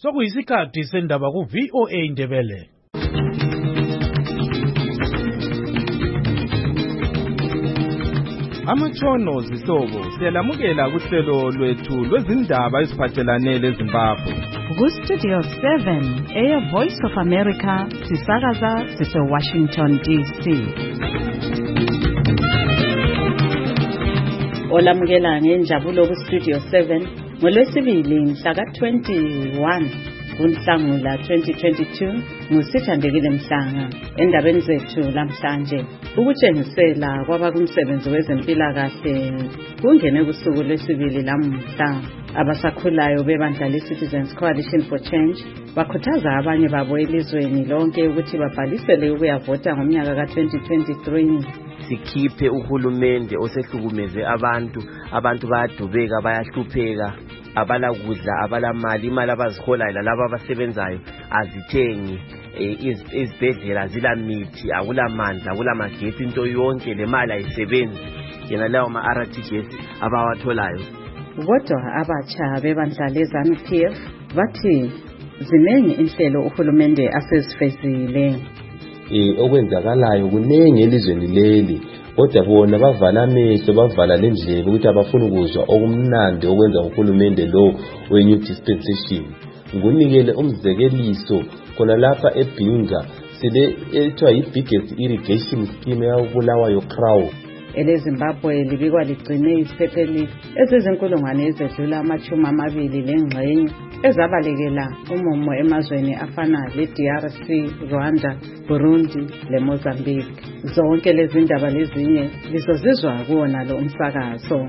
Sokuyisikhathi sendaba ku VOA Indebele. Amatshono zisobo siyalamukela kuhlelo lwethu lwezindaba eziphathelane leZimbabwe. Ku Studio 7 Voice of America sisakaza sise Washington DC. Olamukela ngenjabulo ku Studio 7 ngolwesibili mhla ka-21 kuNhlangula 2022 ngusithandekile Mhlanga. Endabeni zethu namhlanje ukutshengisela kwabakumsebenzi wezempilakahle kungene kusuku lwesibili lamuhla. Abasakhulayo bebandla leCitizens Coalition for Change bakhuthaza abanye babo elizweni lonke ukuthi babhalisele ukuyavota ngomnyaka ka-2023. Sikhiphe uhulumende osehlukumeze abantu bayadubeka bayahlupheka, abala kudla abala mali, imali abaziholayo lalabo abasebenzayo azithengi, izibhedlela zilamithi, akulamandla, akulamagetsi, into yonke le mali ayisebenzi yena lawo ma-RTGS abawatholayo. Kodwa abatsha bebandla leZANU-PF bathi ziningi inhlelo uhulumende asezifezile. Okwenzakalayo kunengi elizweni leli, kodwa bona bavala amehlo, bavala lendlebe ukuthi abafuna ukuzwa okumnandi okwenza uhulumende lo we-new dispensation. Ngunikele umzekeliso khona lapha eBinga sile ethiwa yi-biggest irrigation scheme yabulawayo Crow. EleZimbabwe libikwa ligcine isiphepheli ezizinkulungwane ezedlula 20 ezabalekela umumo emazweni afana le-DRC, Rwanda, Burundi leMozambique. Zonke lezi ndaba lezinye lizozizwa kuwona lo umsakazo.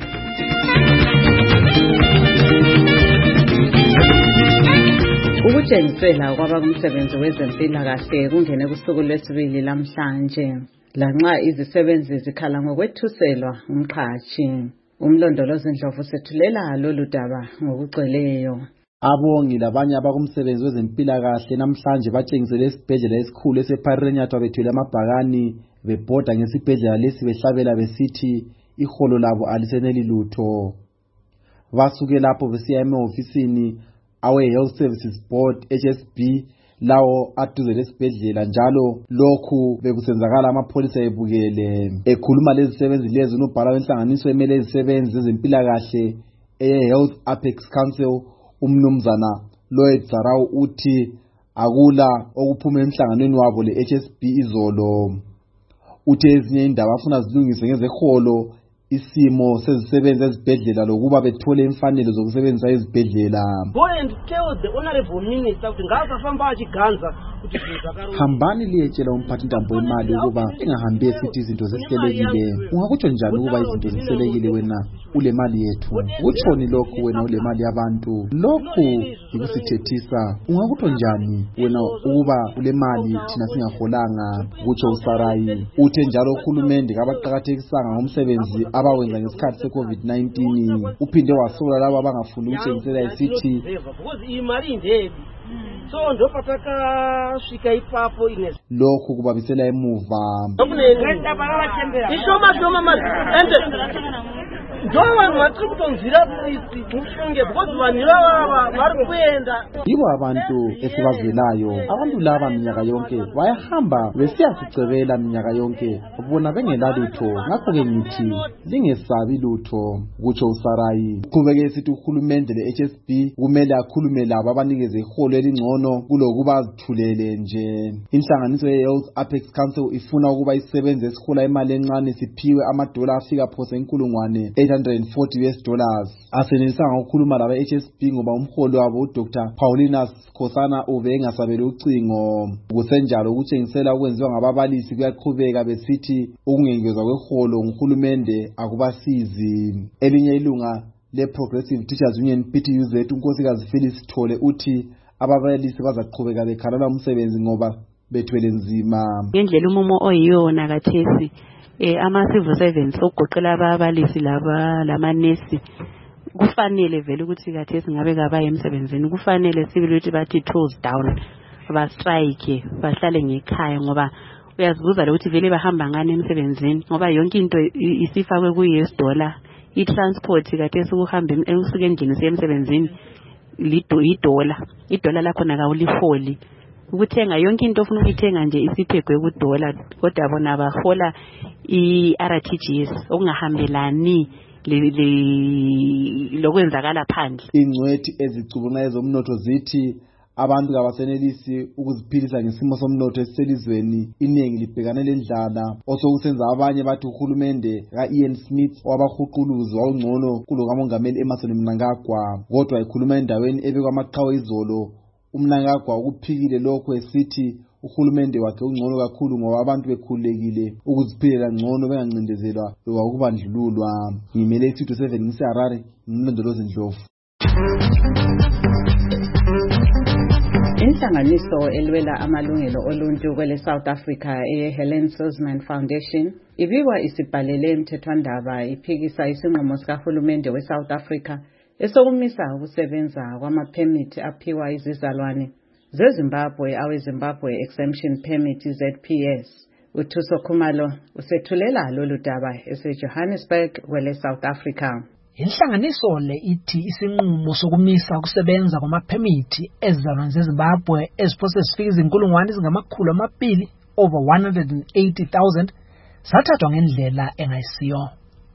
Ukutshengisela kwabakumsebenzi wezempilakahle kungene kusuku lwesibili lamhlanje. Lanxa izisebenzi zikhala ngokwethuselwa umqhashi. Umlondolozi Ndlovu sethulela lolu daba ngokugcweleyo. Abongi labanye abakumsebenzi wezempilakahle namhlanje batshengisele esibhedlela esikhulu esePharirenyatha bethwele amabhakani bebhoda ngesibhedlela lesi behlabela besithi iholo labo aliseneli lutho. Basuke lapho besiya emahofisini awe-Health Services Board HSB lawo aduze lesibhedlela, njalo lokhu bekusenzakala amapholisa ebukele. Ekhuluma lezisebenzi lezi unobhala wenhlanganiso emele izisebenzi zezempilakahle Health Apex Council umnumzana Lloyd Zarau uthi akula okuphuma emhlanganweni wabo le-HSB izolo. Uthe ezinye indaba afuna zilungiswe ngezeholo, isimo sezisebenzi ezibhedlela lokuba bethole imfanelo zokusebenzisa izibhedlela. Hambani liyetshela umphathintambo wemali ukuba engahambi esithi izinto zesihlelekile. Ungakutsho njani ukuba izinto ziselekile wena ule mali yethu? Utshoni lokhu wena ule mali yabantu? Lokhu yikusithethisa. Ungakutsho njani wena ukuba ule mali thina singaholanga? Kutsho uSarayi. Uthe njalo uhulumende kabaqakathekisanga ngomsebenzi abawenza ngesikhathi se-COVID-19. Uphinde wasola labo abangafuni ukutshengisela isithi so ndo pataka swika ipapo ine lokhu kubabisela emuva. Ishoma ende Jowan watri kutonzira kufunge because vanilava vari kuenda. Ibo abantu esibavelayo, abantu laba minyaka yonke bayahamba besiyasicebela minyaka yonke bona bengela lutho. Ngakho-ke ngithi lingesabi lutho, kutsho uSarayi. Uqhubeke esithi uhulumende le-HSB kumele akhulume labo abanikeze iholo elingcono kulokuba azithulele nje. Inhlanganiso ye-Health Apex Council ifuna ukuba isebenze esihola imali encane siphiwe amadola afika phose inkulungwane $840. Asenelisanga ukukhuluma laba HSB ngoba umholo wabo uDr Paulinus Khosana ube engasabeli ucingo. Kusenjalo ukutshengisela okwenziwa ngababalisi kuyaqhubeka besithi ukungengezwa kweholo nguhulumende akubasizi. Elinye ilunga le-Progressive Teachers Union PTUZ unkosikazi Phyllis Thole uthi ababalisi bazaqhubeka bekhalala umsebenzi ngoba bethwele nzima. Ngendlela umumo oyiyona kathesi ama-civil servants okugoqela ababalisi lamanesi kufanele vele ukuthi kathesi ngabe kabaye emsebenzini kufanele sibili ukuthi bathi tools down ba-strike bahlale ngekhaya ngoba uyazibuza ukuthi vele bahamba ngani emsebenzini ngoba yonke into isifakwe ku-US dollar. I-transport kathesi ukuhamba usuke endlini usiya emsebenzini idola lakhona kawuliholi ukuthenga yonke into ofuna ukuyithenga nje isiphegwe kudola kodwa bona bahola iRTGS okungahambelani lokwenzakala phandle. Ingcwethi ezicubungula ezomnotho zithi abantu kabasenelisi ukuziphilisa ngesimo somnotho esiselizweni, iningi libhekane lendlala osokusenza abanye bathi uhulumende ka-Ian Smith wabahuquluzi wawungcono kulokamongameli Emmerson Mnangagwa. Kodwa ikhuluma endaweni ebekwa amaqhawe izolo, uMnangagwa ukuphikile lokho esithi uhulumende wakhe ungcono kakhulu ngoba abantu bekhululekile ukuziphilela ngcono bengancindezelwa loba ukubandlululwa. Ngimele iStudio 7 ngiseHarare, ngimlondolozi Ndlovu. Inhlanganiso elwela amalungelo oluntu kwele South Africa Helen Suzman Foundation ibikwa isibhalele emthethwandaba iphikisa isinqumo sikahulumende weSouth Africa esokumisa ukusebenza kwamaphemithi aphiwa izizalwane zeZimbabwe aweZimbabwe Exemption Permit ZPS. uThuso Khumalo usethulela lolu daba eseJohannesburg kwele South Africa. Inhlanganiso le ithi isinqumo sokumisa ukusebenza kwamaphemithi ezizalwane zeZimbabwe eziphose zifika izinkulungwane ezingamakhulu amabili over 180,000 sathathwa ngendlela engayisiyo.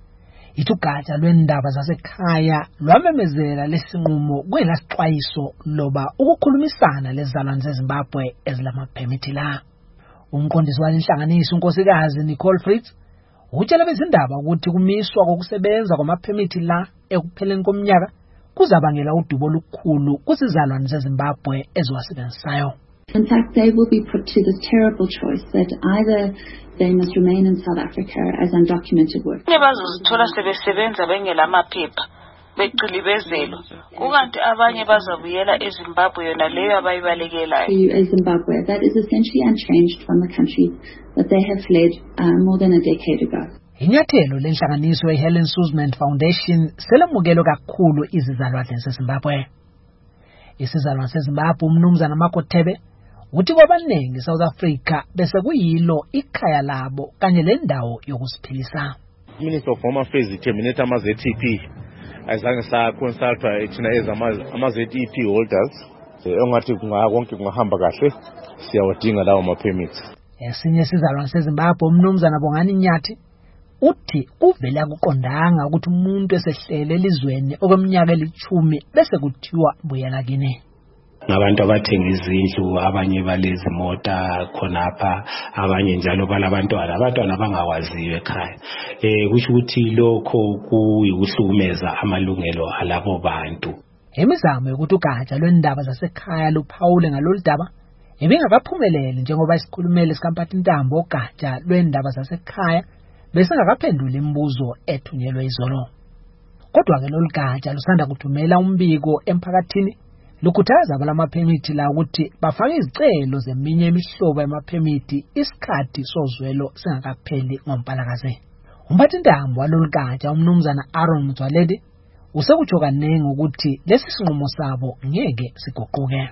Ithi ugatsha lwendaba zasekhaya lwamemezela lesinqumo kwelasixwayiso loba ukukhulumisana lezizalwane zeZimbabwe ezilamaphemithi la. Umqondisi walenhlanganiso unkosikazi Nicole Fritz utshela bezindaba ukuthi kumiswa kokusebenza kwamaphemithi la ekupheleni komnyaka kuzabangela udubo olukhulu kuzizalwane zeZimbabwe eziwasebenzisayo. In fact, they will be put to this terrible choice that either they must remain in South Africa as undocumented workers. Bazozithola sebesebenza bengelamaphepha beqilibezelo kukanti abanye bazabuyela eZimbabwe yona leyo abayibalekelayo. Zimbabwe that is essentially unchanged from the country that they have fled more than a decade ago. Inyathelo lenhlanganiso Helen Suzman Foundation selamukelo kakhulu izizalwane zeZimbabwe. Isizalwane seZimbabwe umnumzana Makothebe uthi kwabaningi South Africa bese kuyilo ikhaya labo kanye lendawo yokusiphilisa. Minister of Home Affairs terminate ama-ZEP azange saconsultwa thina ama-ZEP holders engathi konke kungahamba kahle siyawadinga lawo ma-permits. Esinye isizalwane seZimbabwe umnumzana Bongani Nyathi uthi kuvele akuqondanga ukuthi umuntu esehlele elizweni okweminyaka 10 bese kuthiwa buyela kini. Ngabantu abathenga izindlu, abanye balezi mota khonapha, abanye njalo balabantwana abangawaziyo ekhaya. Kusho ukuthi lokho kuyikuhlukumeza amalungelo alabo bantu. Imizamo yokuthi ugatsha lwendaba zasekhaya luphawule ngalolu daba ibingakaphumeleli njengoba isikhulumeli sikaMphathintambo ogatsha lwendaba zasekhaya bese ngakaphendula imibuzo ethunyelwe izolo. Kodwa ke lolu gatsha lusanda kuthumela umbiko emphakathini lukhuthaza abalamaphemithi la ukuthi bafake izicelo zeminye imihlobo yamaphemithi isikhathi sozwelo singakapheli ngoMpalakazi. Umphathintambo walolu gatsha umnumzana Aaron Mzwaledi usekutsho kanengi ukuthi lesi sinqumo sabo ngeke siguquke.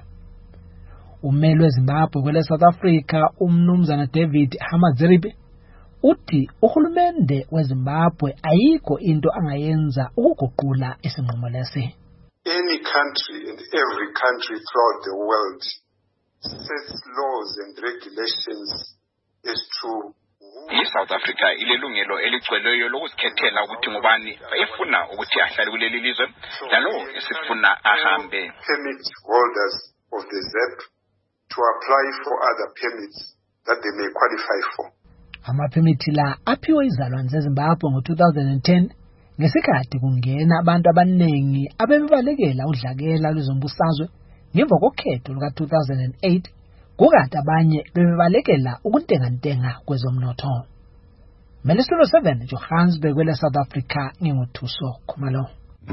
Ummeli weZimbabwe kwele South Africa umnumzana David Hamadziripi uthi uhulumende weZimbabwe ayikho into angayenza ukuguqula isinqumo lesi. Any country and every country throughout the world sets laws and regulations as to South Africa ilelungelo eligcweleyo lokuzikhethela ukuthi ngubani efuna ukuthi ahlale kuleli lizwe njalo esifuna ahambe. Permit holders of the ZEP to apply for other permits that they may qualify for. Amaphemithi la aphiwe izalwane zeZimbabwe ngo-2010 ngesikhathi kungena abantu abaningi abebebalekela udlakela lwezombusazwe ngemva kokhetho luka-2008 kukanti abanye bebebalekela ukuntengantenga kwezomnotho. Studio 7 Johannesburg kwele South Africa nginguthuso Khumalo.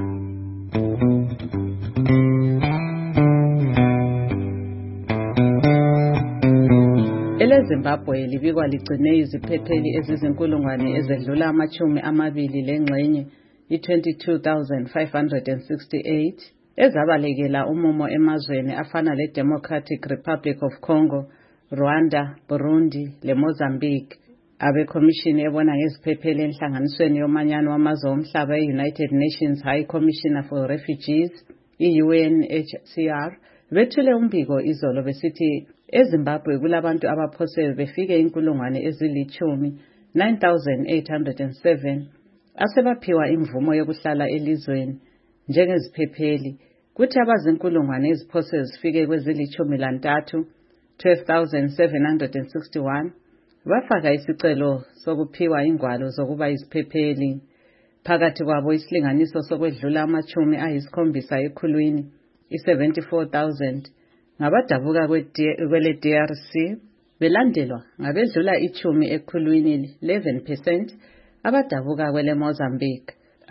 EleZimbabwe libikwa ligcine iziphetheli ezizinkulungwane ezedlula 20 lengxenye i-22,568 ezabalekela umumo emazweni afana le-Democratic Republic of Congo, Rwanda, Burundi leMozambique. Abekhomishini ebona ngeziphepheli enhlanganisweni yomanyano wamazwe omhlaba e-United Nations High Commissioner for Refugees i-UNHCR bethule umbiko izolo besithi eZimbabwe kulabantu abaphose befike 9,807 asebaphiwa imvumo yokuhlala elizweni njengeziphepheli, kuthi abazinkulungwane eziphose zifike kwezili-13 12,761 bafaka isicelo sokuphiwa ingwalo zokuba iziphepheli. Phakathi kwabo isilinganiso sokwedlula ama-70 ekhulwini i-74,000 ngabadabuka kwele DRC belandelwa ngabedlula 10 ekhulwini 11% abadabuka kwele Mozambique.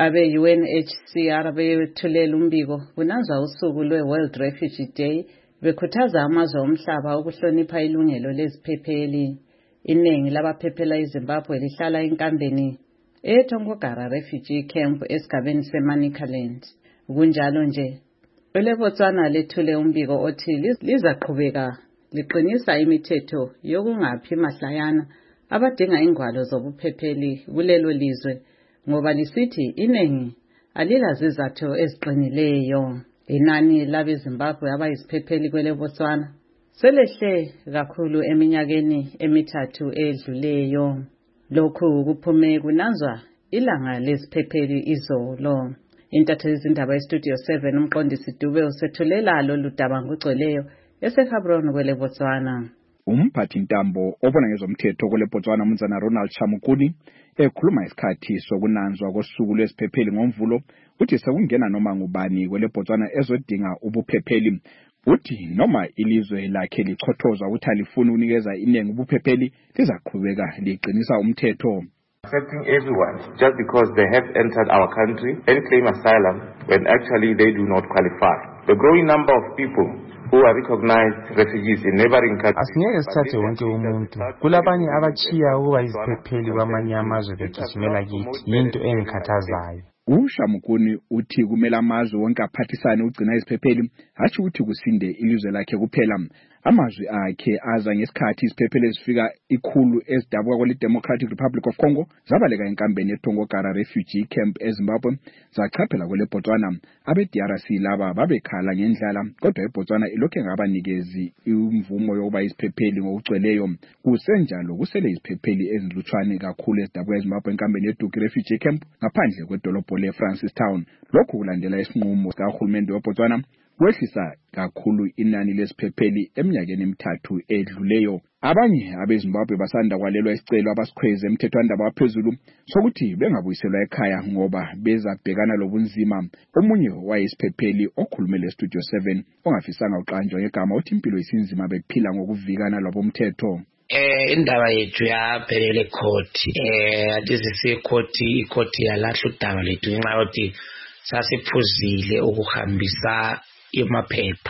Abe-UNHCR bethulela umbiko kunanzwa usuku lwe-World Refugee Day bekhuthaza amazwe omhlaba ukuhlonipha ilungelo leziphepheli. Iningi labaphephela eZimbabwe lihlala enkambeni eTongogara Refugee Camp esigabeni seManicaland. Kunjalo nje, eleBotswana lethule umbiko othi lizaqhubeka liqinisa imithetho yokungaphi mahlayana abadinga ingwalo zobuphepheli kulelo lizwe ngoba lisithi iningi alilazizathu eziqinileyo. Inani labeZimbabwe abayiziphepheli kweleBotswana selehle kakhulu eminyakeni emithathu edluleyo. Lokhu kuphume kunanzwa ilanga leziphepheli izolo. Intatheli izindaba eStudio 7 umqondisi Dube usethulela lolu daba ngogcweleyo eseGaborone kweleBotswana. Umphathi ntambo obona ngezomthetho kweleBotswana uMnumzana Ronald Chamukuni ekhuluma isikhathi sokunanzwa kosuku lwesiphepheli ngoMvulo uthi sekungena noma ngubani kweleBotswana ezodinga ubuphepheli. Uthi noma ilizwe lakhe lichothoza ukuthi alifuni unikeza inengi ubuphepheli lizaqhubeka liqinisa umthetho. Accepting everyone just because they have entered our country and claim asylum when actually they do not qualify. The growing number of people who are recognized refugees in neighboring countries. Asingeke sithathe wonke umuntu. Kulabanye abachiya ukuba iziphepheli kwamanye amazwe begijimela kithi. Yinto engikhathazayo. uShamukuni uthi kumele amazwe wonke aphathisane ugcina iziphepheli hathi ukuthi kusinde ilizwe lakhe kuphela. Amazwi akhe aza ngesikhathi iziphepheli ezifika 100 ezidabuka kwele Democratic Republic of Congo zabaleka enkambeni eTongogara Refugee Camp eZimbabwe zachaphela kwele Botswana. Abe DRC laba babekhala ngendlala kodwa eBotswana ilokhe ngabanikezi imvumo yokuba iziphepheli ngokugcweleyo. Kusenjalo kusele iziphepheli ezilutshwane kakhulu ezidabuka eZimbabwe enkambeni eDuki Refugee Camp ngaphandle kwedolobho leFrancistown. Lokhu kulandela isinqumo sikahulumende weBotswana kwehlisa kakhulu inani lesiphepheli eminyakeni emithathu edluleyo. Abanye abeZimbabwe basanda kwalelwa isicelo abasikhweze emthethwandaba waphezulu sokuthi bengabuyiselwa ekhaya ngoba bezabhekana lobunzima. Omunye wayesiphepheli okhulumele eStudio 7 ongafisanga uqanjwa ngegama uthi impilo isinzima bephila ngokuvikana lwabomthetho. Indaba yethu yaphelele court atizise court yalahla udaba lethu ngenxa yokuthi sasiphuzile ukuhambisa emaphepha.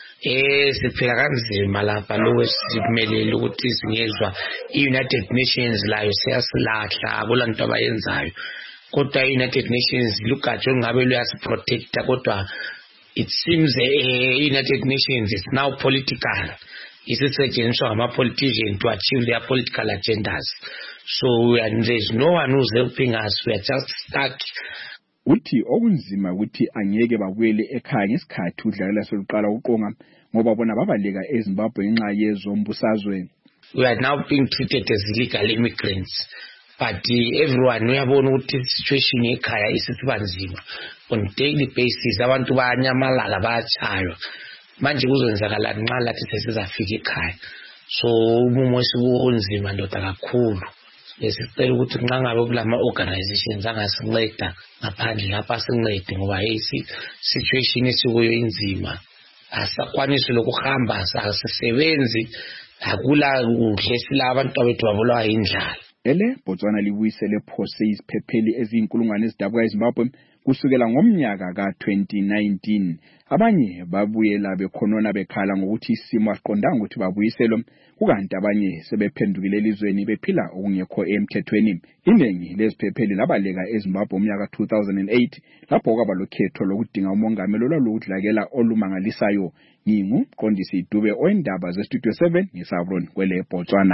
Siphila kanzima lapha lokho simelele ukuthi singezwa iUnited Nations layo seyasilahla akulanto abayenzayo. Kodwa iUnited Nations lugatsho ngabe luyasiprotecta kodwa it seems iUnited Nations is now political. Isisetshenziswa ngama-politicians to achieve their political agendas. So and there's no one who's helping us. We are just stuck. Uthi okunzima ukuthi angeke babuyele ekhaya ngesikhathi udlala soluqala uqonga ngoba bona babaleka eZimbabwe ngenxa yezombusazwe. We are now being treated as illegal immigrants. But everyone uyabona ukuthi situation ekhaya isisibanzima. On daily basis abantu bayanyamalala bayachaywa. Manje kuzenzakala nxa lathi sesizafika ekhaya. So umumo wesibunzima ndoda kakhulu. Lesicela ukuthi nxa ngabe kulama organizations angasinceda ngaphandle lapha sincede ngoba situation esikuyo inzima. Asakwanisi lokuhamba asisebenzi akula kuhle sila abantu abethu babulawa indlala. Botswana libuyisele phose iziphepheli ezinkulungwane ezidabuka eZimbabwe kusukela ngomnyaka ka2019. Abanye babuyela bekhonona bekhala ngokuthi isimo asiqondanga ukuthi babuyiselwe kukanti abanye sebephendukile elizweni bephila okungekho emthethweni. Iningi leziphepheli labaleka eZimbabwe umnyaka 2008 lapho kwaba lokhetho lokudinga umongameli olwaludlakela olumangalisayo. Ngingumqondisi Dube oendaba zeStudio 7 ngeGaborone kwele Botswana.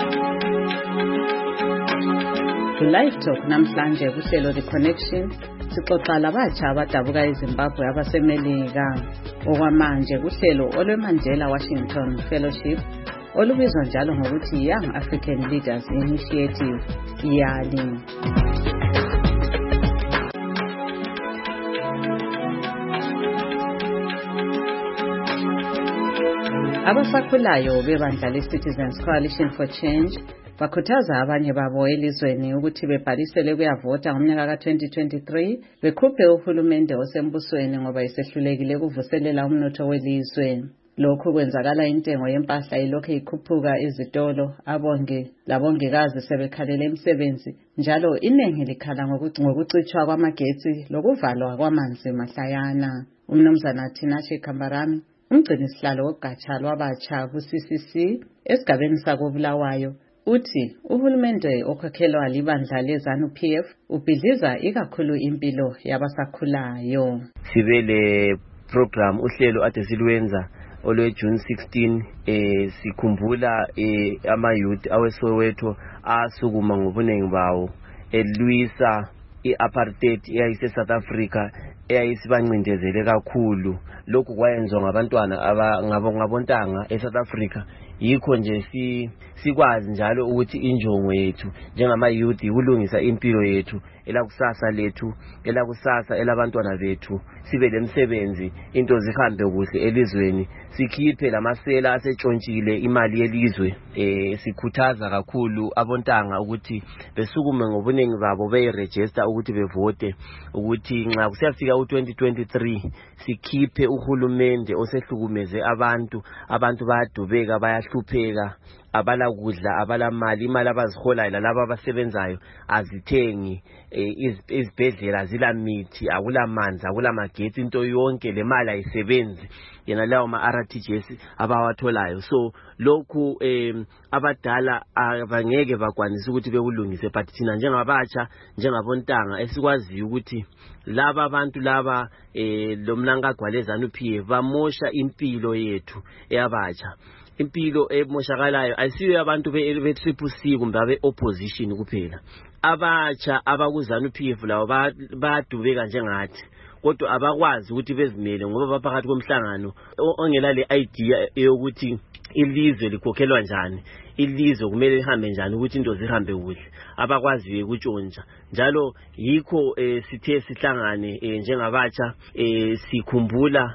Live Talk namhlanje kuhlelo The Connection sixoxa labatsha abadabuka eZimbabwe abasemelika okwamanje kuhlelo olweMandela Washington Fellowship olubizwa njalo ngokuthi Young African Leaders Initiative YALI. Abasakhulayo bebandla le-Citizens Coalition for Change bakhuthaza abanye babo elizweni ukuthi bebhalisele kuyavota ngomnyaka ka-2023 bekhuphe uhulumende osembusweni ngoba isehlulekile ukuvuselela umnotho welizwe. Lokhu kwenzakala intengo yempahla ilokhu ikhuphuka ezitolo, abongi labongikazi sebekhalela imisebenzi, njalo iningi likhala ngokucitshwa kwamagetsi lokuvalwa kwamanzi mahlayana. Umnumzana Tinashe Kambarami, umgcinisihlalo wogatsha lwabatsha ku-CCC esigabeni sakobulawayo, uthi uhulumende okhokhelwa libandla leZANU-PF ubhidliza ikakhulu impilo yabasakhulayo. Sibele program uhlelo ade silwenza olwe June 16 sikhumbula ama-youth aweSoweto asukuma ngobunengi bawo elwisa i-apartheid eyayise South Africa eyayisibancindezele kakhulu. Lokhu kwayenzwa ngabantwana ngabontanga eSouth Africa. Yikho nje sikwazi njalo ukuthi injongo yethu njengama-youth ukulungisa impilo yethu elakusasa lethu, elakusasa elabantwana bethu, sibe lemisebenzi, into zihambe kuhle elizweni, sikhiphe lamasela asetshontshiwe imali yelizwe. Sikhuthaza kakhulu abontanga ukuthi besukume ngobunengi babo beyiregister ukuthi bevote, ukuthi nxa kusiyafika u-2023 sikhiphe uhulumende osehlukumeze abantu bayadubeka, bayahlupheka, abala kudla, abala mali, imali abaziholayo lalabo abasebenzayo azithengi, izibhedlela zila mithi, akula manzi, akula magetsi, into yonke le mali ayisebenzi yena lawo ma-RTGS abawatholayo. So lokhu abadala abangeke bakwanisa ukuthi bekulungise, but thina njengabatsha, njengabontanga esikwaziyo ukuthi laba abantu laba lo mnankagwa leZANU-PF bamosha impilo yethu eyabatsha. Impilo emoshakalayo ayisiyo abantu be-Triple C kumbe abe-opposition kuphela. Abatsha abakuZANU-PF lawo bayadubeka njengathi, kodwa abakwazi ukuthi bezimele ngoba baphakathi komhlangano ongela le idea yokuthi ilizwe likhokhelwa njani, ilizwe kumele lihambe njani, ukuthi into zihambe kuhle, abakwazi ukutshontsha. Njalo yikho sithe sihlangane njengabatsha sikhumbula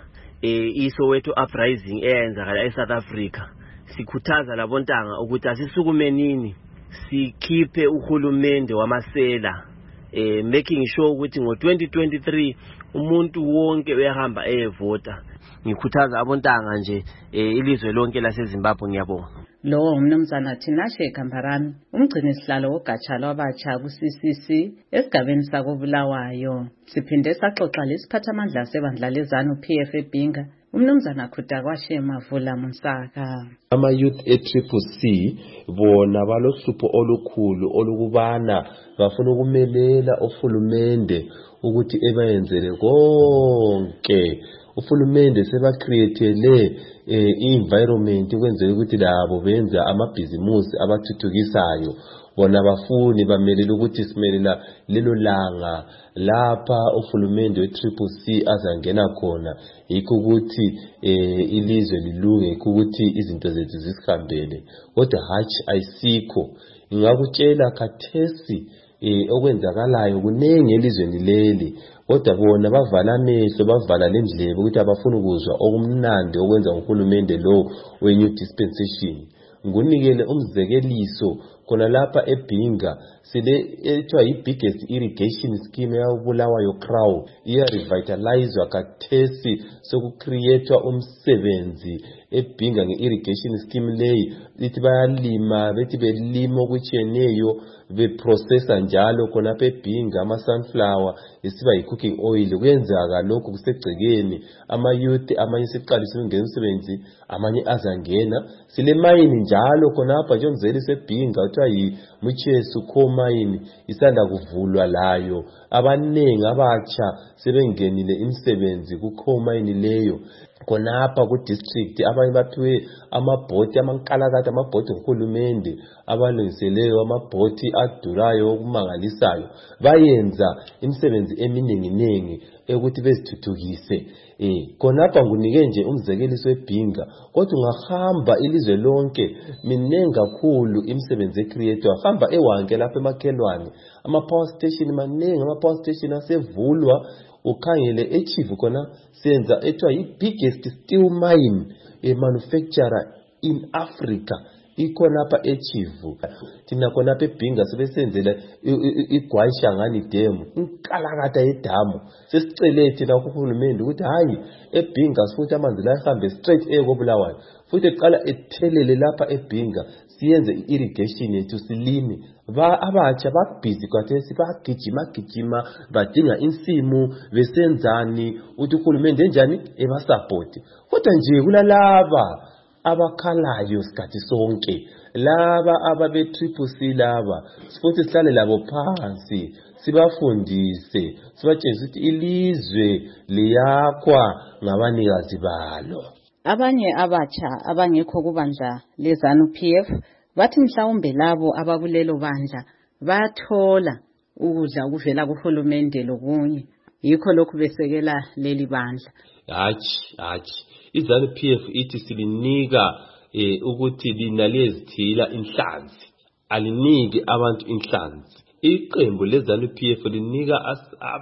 iSoweto uprising eyenzakala eSouth Africa. Sikhuthaza labontanga ukuthi asisukumenini sikhiphe uhulumende wamasela, making sure ukuthi ngo-2023 umuntu wonke uyahamba eyevota. Ngikhuthaza abontanga nje ilizwe lonke laseZimbabwe. Ngiyabonga. Lo umnumzana Tinashe Kambarami, umgcinisihlalo wogatsha lwabatsha ku-CCC esigabeni sakobulawayo. Siphinde saxoxa lesiphathamandla sebandla leZANU-PF eBhinga, umnumzana Khutakwashe Mavula Musaka. Ama-youth e-Triple C bona balohlupho olukhulu olukubana bafuna ukumelela uhulumende ukuthi ebayenzele konke. Uhulumende sebacreatele i-environment ukwenzela ukuthi labo benza amabhizimusi abathuthukisayo. Bona bafuni bamelela ukuthi simelela lelo langa lapha uhulumende we-Triple C azangena khona, yikho ukuthi ilizwe lilunge, yikho ukuthi izinto zethu zisihambele. Kodwa hatshi ayisikho. Ngingakutshela khathesi okwenzakalayo kunengi elizweni leli, kodwa bona bavala amehlo, bavala lendlebe ukuthi abafuna ukuzwa okumnandi okwenza uhulumende lo we-new dispensation. Ngunikele umzekeliso khona lapha eBhinga sile ethiwa yi-biggest irrigation scheme yabulawayo Crow, iya-revitalizwa kathesi sokucreatwa umsebenzi eBhinga nge-irrigation scheme leyi. Lithi bayalima, bethi belima okutshiyeneyo, beprocessa njalo khonapha eBhinga ama-sunflower isiba yi-cooking oil. Kuyenzeka lokhu kusegcekeni, ama-youth amanye siqalise ukungena umsebenzi, amanye azangena. Sile mayini njalo khonapha nje umzeli seBhinga kuthiwa yi-Muchesu Coal Mine isanda kuvulwa layo. Abanengi abatsha sebengenile imisebenzi ku-coal mine leyo khonapha ku-district. Abanye baphiwe amabhoti amankalakade, amabhoti ngurhulumende, abalungiseleyo amabhoti adurayo okumangalisayo bayenza imisebenzi eminingi ukuthi bezithuthukise. Khonapha ngunike nje umzekeliso weBhinga, kodwa ungahamba ilizwe lonke minengi kakhulu imisebenzi ecreator. Hamba eWanke lapha emakhelwane, ama-power station manengi, ama-power station asevulwa. Ukhangele eChivu khona senza ethiwa yi-biggest steel mine manufacturer in Africa. Ikhonapha eChivu. Thina khonapha eBhinga sebesenzela iGwayishangani Dam, inkalakatha yedamu. Sesicele thina kuhulumende ukuthi hayi eBhinga sifuthi amanzi la ehambe straight koBulawayo. Futhi eqala ethelele lapha eBhinga siyenze irrigation yethu silime. Abatsha babhizi kwathesi bagijima badinga insimu besenzani uthi uhulumende enjani ebasupport. Kodwa nje kulalaba abakhalayo sikhathi sonke, laba ababe triple C laba sifuthi sihlale labo phansi sibafundise sibatshengise ukuthi ilizwe liyakhwa ngabanikazi balo. Abanye abatsha abangekho kubandla leZANU-PF bathi mhlawumbe labo abakulelo bandla bathola ukudla okuvela kuhulumende lokunye, yikho lokhu besekela leli bandla. Hatshi iZANU-PF ithi silinika ukuthi linalezithila inhlanzi, aliniki abantu inhlanzi. Iqembu leZANU-PF linika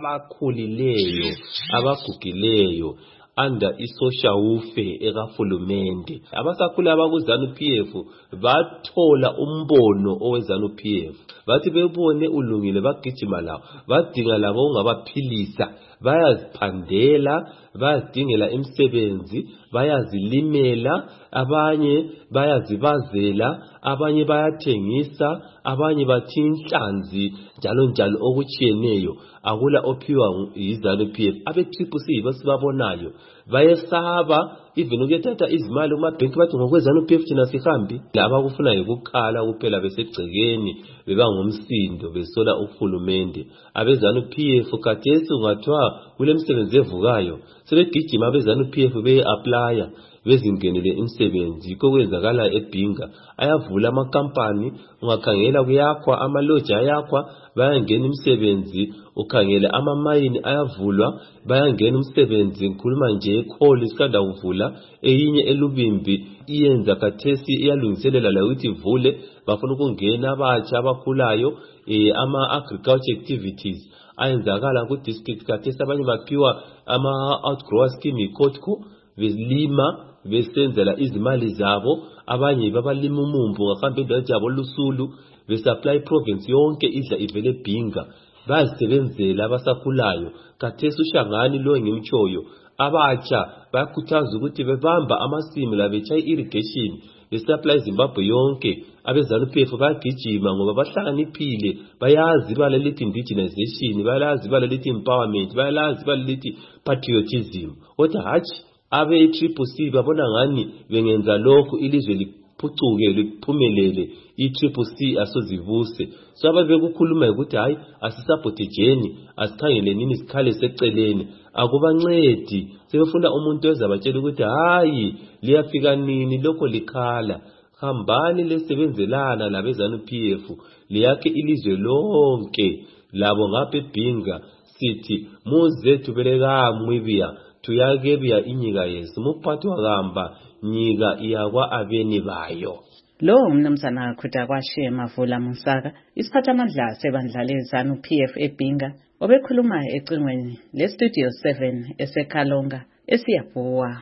abakhulileyo abagugileyo under isocial welfare ekahulumende. Abasakhula abakuZANU-PF bathola umbono oweZANU-PF, bathi bebone ulungile bagijima lawo, badinga labo ungabaphilisa, bayaziphandela, bayadingela imisebenzi, bayazilimela, abanye bayazibazela, abanye bayathengisa, abanye bathi inhlanzi njalo okutshiyeneyo. Akula ophiwa yiZANU-PF. Abe-Triple C basibabonayo bayesaba even ukuthatha izimali kumabhenki bathi ngokweZANU-PF thina sihambi. Abakufunayo ukukhala kuphela besegcekeni bebangumsindo besola uhulumende. AbeZANU-PF khathesi ungathiwa kule misebenzi evukayo sebegijima abeZANU-PF beye-applya bezingenele imisebenzi. Yikho kwenzakala eBhinga ayavula amakampani, ungakhangela kuyakhwa amaloji ayakhwa, bayangena imisebenzi. Ukhangela amamayini ayavulwa, bayangena imisebenzi. Ngikhuluma nje ekholi isikanda kuvula, eyinye eLubimbi iyenza khathesi iyalungiselela la ukuthi ivule. Bafuna ukungena abatsha abakhulayo ama-agriculture activities ayenzakala ku-district. Khathesi abanye baphiwa ama-outgrower scheme yiKotco, belima besenzela izimali zabo. Abanye babalima umumbu ngahamba endaweni yabo Lusulu besupply province yonke idla ivele eBhinga. Bayasebenzela abasakhulayo. Khathesi uShangani lo ngimtshoyo abatsha bayakhuthaza ukuthi bebamba amasimu la bechaye irrigation besupply Zimbabwe yonke. AbeZANU-PF bayagijima ngoba bahlakaniphile, bayazi ibala lithi indigenization, bayazi ibala lithi empowerment, bayazi ibala lithi patriotism. Kodwa hatshi abe-Triple C babona ngani bengenza lokhu ilizwe liphucuke liphumelele, i-Triple C asozivuse. So ababekukhuluma ukuthi hayi asisapotejeni, asikhangele nini sikhale seceleni, akubancedi. Sebefuna umuntu ozabatshela ukuthi hayi liyafika nini lokho likhala. Hambani lesebenzelana labeZANU-PF liyakhe ilizwe lonke. Labo ngapha eBhinga sithi muze tubeleka mwibia tuyake bya inyika yesu muphathi wakamba nyika iyakwa abeni bayo. Lo umnumzana Khuda Kwashe Mavula Musaka, isiphathamandla sebandla leZANU-PF eBhinga, obekhuluma ecingweni leStudio 7 eseKhalonga eSiyabhuwa.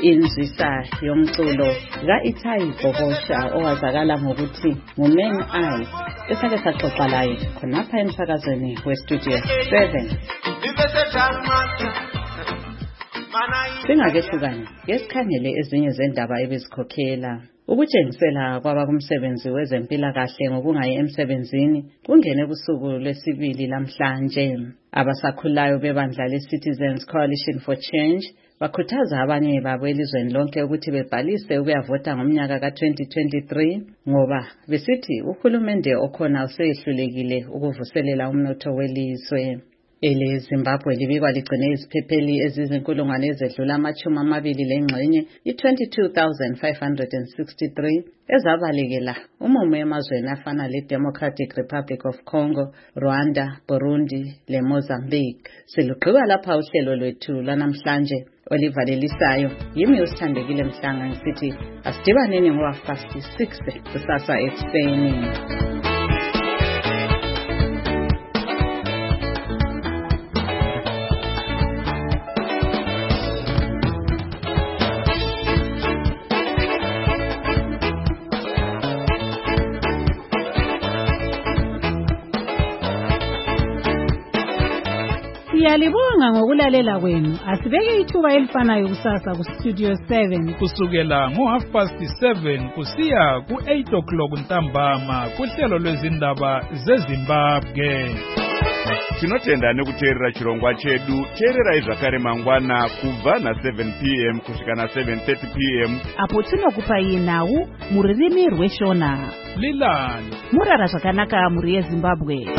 inzisa yomculo ka-Itai Bobosha owazakala ngokuthi nguMan Eyes esake saxoxa laye khonapha emsakazweni weStudio 7. Singakehlukani yesikhangele ezinye zendaba ebezikhokhela ukutshengisela kwabakumsebenzi wezempilakahle ngokungayi emsebenzini kungene kusuku lwesibili lamhlanje. Abasakhulayo bebandla leCitizens Coalition for Change bakhuthaza abanye babo elizweni lonke ukuthi bebhalise ukuyavota ngomnyaka ka-2023 ngoba besithi uhulumende okhona usehlulekile ukuvuselela umnotho welizwe. Ele Zimbabwe libikwa ligcine iziphepheli ezizinkulungwane ezedlula amachumi amabili lengxenye i-22,563 ezabalekela umumo emazweni afana le-Democratic Republic of Congo, Rwanda, Burundi le Mozambique. Siluqhuba lapha uhlelo lwethu lanamhlanje olivalelisayo. Yimi usithandekile Mhlanga ngisithi asidibaneni ngo-6 kusasa ekuseni. Siyalibonga ngokulalela kwenu. Asibeke ithuba elifanayo kusasa kuStudio 7 kusukela ngo-7:30 kusiya ku-8 ntambama kuhlelo lwezindaba zeZimbabwe. Tinotenda nekuteerera chirongwa chedu. Teererai zvakare mangwana kubva na7 p.m. kusvika na7:30 p.m. apo tinokupai nhau muririmi rweshona. Lilani murara zvakanaka muri yeZimbabwe.